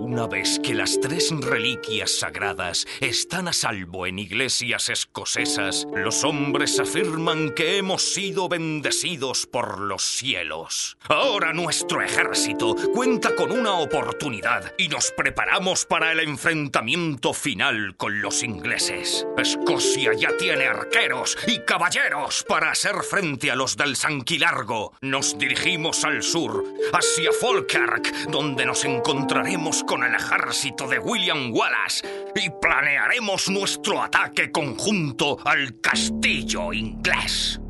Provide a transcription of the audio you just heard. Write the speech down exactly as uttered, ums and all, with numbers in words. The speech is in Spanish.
Una vez que las tres reliquias sagradas están a salvo en iglesias escocesas, los hombres afirman que hemos sido bendecidos por los cielos. Ahora nuestro ejército cuenta con una oportunidad y nos preparamos para el enfrentamiento final con los ingleses. Escocia ya tiene arqueros y caballeros para hacer frente a los del Sanquilargo. Nos dirigimos al sur, hacia Falkirk, donde nos encontraremos con el ejército de William Wallace y planearemos nuestro ataque conjunto al castillo inglés.